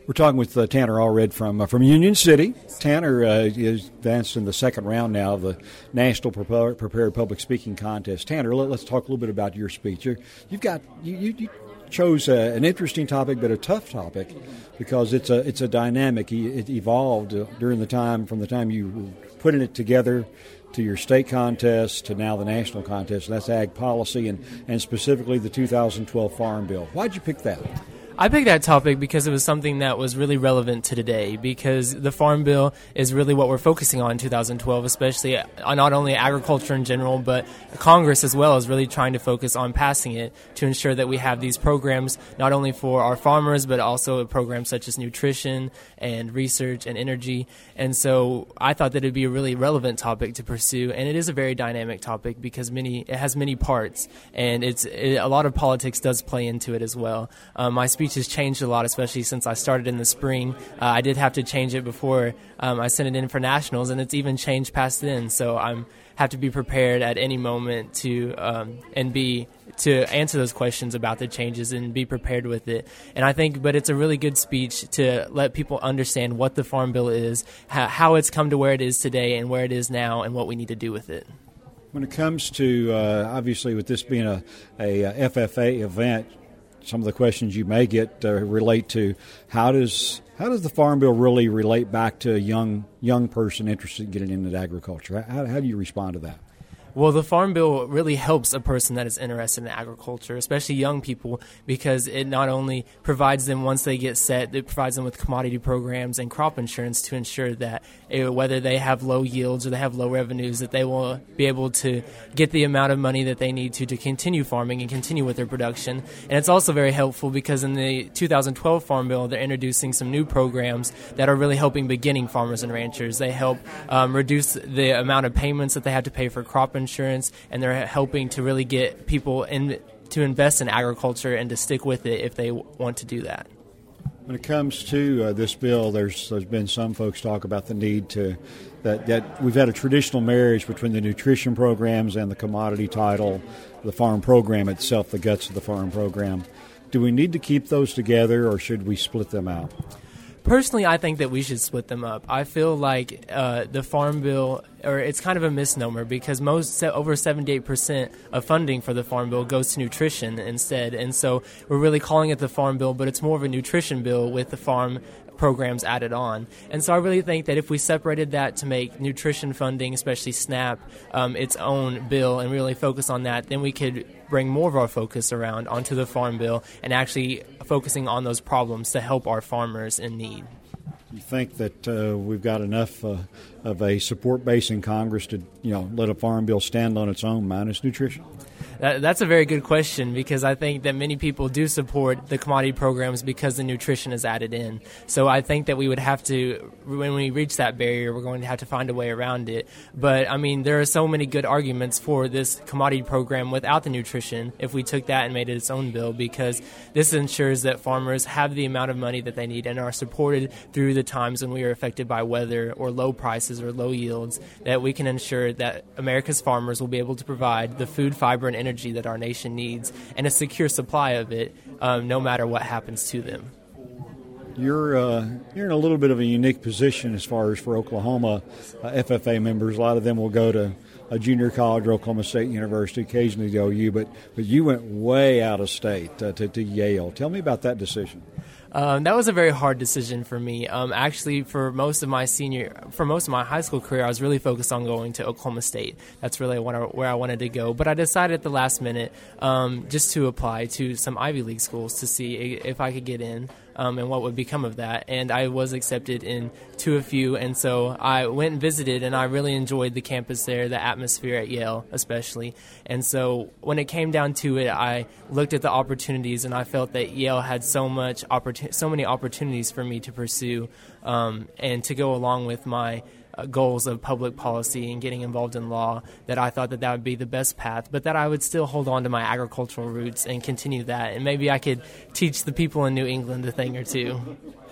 We're talking with Tanner Allred from Union City. Tanner is advanced in the second round now of the National Prepared Public Speaking Contest. Tanner, let's talk a little bit about your speech. You chose an interesting topic, but a tough topic because it's a dynamic. It evolved during the time from the time you were putting it together to your state contest to now the national contest. That's ag policy and specifically the 2012 Farm Bill. Why'd you pick that? I picked that topic because it was something that was really relevant to today, because the Farm Bill is really what we're focusing on in 2012, especially not only agriculture in general, but Congress as well is really trying to focus on passing it to ensure that we have these programs not only for our farmers, but also programs such as nutrition and research and energy. And so I thought that it would be a really relevant topic to pursue, and it is a very dynamic topic because it has many parts, and a lot of politics does play into it as well. My speech has changed a lot, especially since I started in the spring. I did have to change it before I sent it in for nationals, and it's even changed past then. So I have to be prepared at any moment to answer those questions about the changes and be prepared with it. And I think, but it's a really good speech to let people understand what the Farm Bill is, how it's come to where it is today and where it is now, and what we need to do with it. When it comes to obviously with this being a FFA event, some of the questions you may get relate to how does the Farm Bill really relate back to a young person interested in getting into agriculture? How do you respond to that? Well, the Farm Bill really helps a person that is interested in agriculture, especially young people, because it not only provides them, once they get set, it provides them with commodity programs and crop insurance to ensure that whether they have low yields or they have low revenues, that they will be able to get the amount of money that they need to continue farming and continue with their production. And it's also very helpful because in the 2012 Farm Bill, they're introducing some new programs that are really helping beginning farmers and ranchers. They help reduce the amount of payments that they have to pay for crop insurance, and they're helping to really get people to invest in agriculture and to stick with it if they want to do that. When it comes to this bill, there's been some folks talk about the need that we've had a traditional marriage between the nutrition programs and the commodity title, the farm program itself, the guts of the farm program. Do we need to keep those together, or should we split them out? Personally, I think that we should split them up. I feel like the Farm Bill, or it's kind of a misnomer because over 78% of funding for the Farm Bill goes to nutrition instead. And so we're really calling it the Farm Bill, but it's more of a nutrition bill with the farm programs added on. And so I really think that if we separated that to make nutrition funding, especially SNAP, its own bill and really focus on that, then we could bring more of our focus around onto the Farm Bill and actually focusing on those problems to help our farmers in need. You think that we've got enough of a support base in Congress to let a Farm Bill stand on its own minus nutrition? That's a very good question, because I think that many people do support the commodity programs because the nutrition is added in. So I think that we would have to, when we reach that barrier, we're going to have to find a way around it. But, I mean, there are so many good arguments for this commodity program without the nutrition if we took that and made it its own bill, because this ensures that farmers have the amount of money that they need and are supported through the times when we are affected by weather or low prices or low yields, that we can ensure that America's farmers will be able to provide the food, fiber, and energy that our nation needs and a secure supply of it no matter what happens to them. You're in a little bit of a unique position as far as for Oklahoma FFA members. A lot of them will go to a junior college or Oklahoma State University, occasionally to OU, but you went way out of state to Yale. Tell me about that decision. That was a very hard decision for me. Actually, for most of my high school career, I was really focused on going to Oklahoma State. That's really where I wanted to go. But I decided at the last minute just to apply to some Ivy League schools to see if I could get in. And what would become of that. And I was accepted into a few, and so I went and visited, and I really enjoyed the campus there, the atmosphere at Yale especially. And so when it came down to it, I looked at the opportunities, and I felt that Yale had so many opportunities for me to pursue and to go along with my goals of public policy and getting involved in law, that I thought that would be the best path, but that I would still hold on to my agricultural roots and continue that. And maybe I could teach the people in New England a thing or two.